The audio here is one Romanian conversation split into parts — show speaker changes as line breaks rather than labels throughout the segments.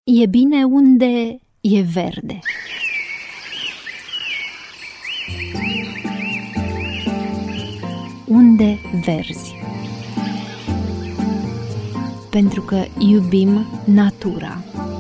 E bine unde e verde. Unde verzi. Pentru că iubim natura.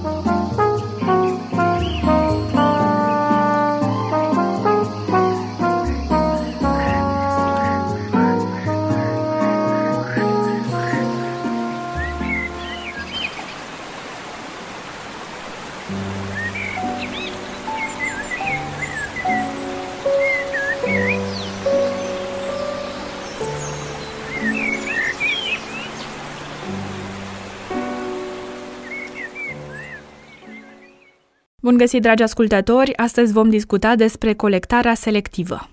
Bun găsit, dragi ascultători! Astăzi vom discuta despre colectarea selectivă.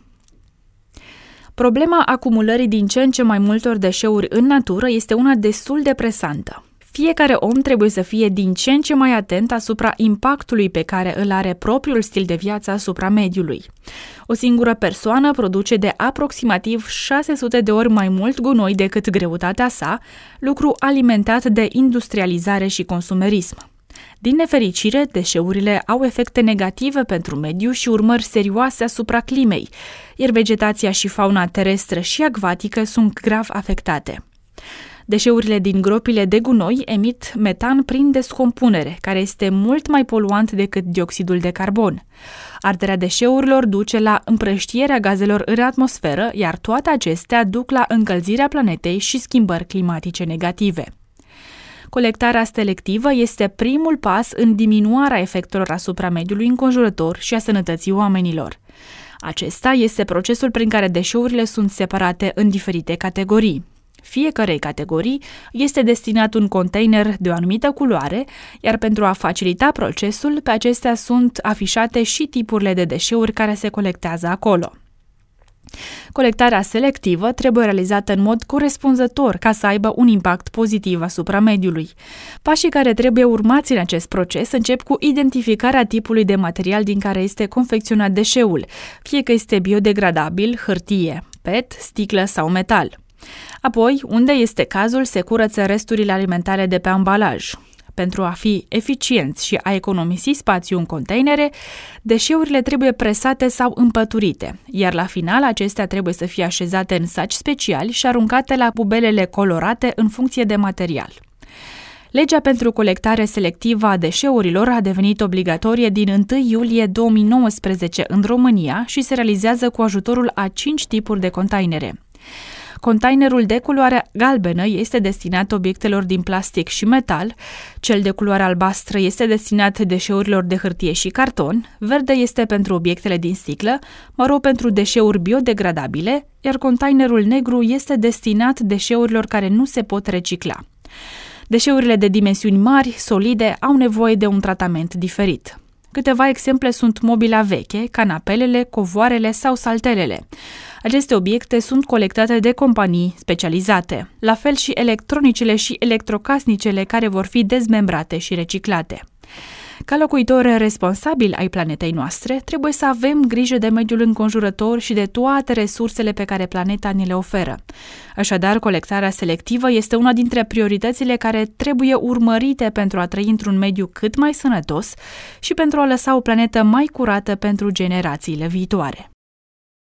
Problema acumulării din ce în ce mai multor deșeuri în natură este una destul de presantă. Fiecare om trebuie să fie din ce în ce mai atent asupra impactului pe care îl are propriul stil de viață asupra mediului. O singură persoană produce de aproximativ 600 de ori mai mult gunoi decât greutatea sa, lucru alimentat de industrializare și consumerism. Din nefericire, deșeurile au efecte negative pentru mediu și urmări serioase asupra climei, iar vegetația și fauna terestră și acvatică sunt grav afectate. Deșeurile din gropile de gunoi emit metan prin descompunere, care este mult mai poluant decât dioxidul de carbon. Arderea deșeurilor duce la împrăștierea gazelor în atmosferă, iar toate acestea duc la încălzirea planetei și schimbări climatice negative. Colectarea selectivă este primul pas în diminuarea efectelor asupra mediului înconjurător și a sănătății oamenilor. Acesta este procesul prin care deșeurile sunt separate în diferite categorii. Fiecărei categorii este destinat un container de o anumită culoare, iar pentru a facilita procesul, pe acestea sunt afișate și tipurile de deșeuri care se colectează acolo. Colectarea selectivă trebuie realizată în mod corespunzător ca să aibă un impact pozitiv asupra mediului. Pașii care trebuie urmați în acest proces încep cu identificarea tipului de material din care este confecționat deșeul, fie că este biodegradabil, hârtie, PET, sticlă sau metal. Apoi, unde este cazul, se curăță resturile alimentare de pe ambalaj. Pentru a fi eficienți și a economisi spațiu în containere, deșeurile trebuie presate sau împăturite, iar la final acestea trebuie să fie așezate în saci speciali și aruncate la pubelele colorate în funcție de material. Legea pentru colectare selectivă a deșeurilor a devenit obligatorie din 1 iulie 2019 în România și se realizează cu ajutorul a 5 tipuri de containere. Containerul de culoare galbenă este destinat obiectelor din plastic și metal, cel de culoare albastră este destinat deșeurilor de hârtie și carton, verde este pentru obiectele din sticlă, maro pentru deșeuri biodegradabile, iar containerul negru este destinat deșeurilor care nu se pot recicla. Deșeurile de dimensiuni mari, solide, au nevoie de un tratament diferit. Câteva exemple sunt mobila veche, canapelele, covoarele sau saltelele. Aceste obiecte sunt colectate de companii specializate, la fel și electronicele și electrocasnicele care vor fi dezmembrate și reciclate. Ca locuitori responsabili ai planetei noastre, trebuie să avem grijă de mediul înconjurător și de toate resursele pe care planeta ni le oferă. Așadar, colectarea selectivă este una dintre prioritățile care trebuie urmărite pentru a trăi într-un mediu cât mai sănătos și pentru a lăsa o planetă mai curată pentru generațiile viitoare.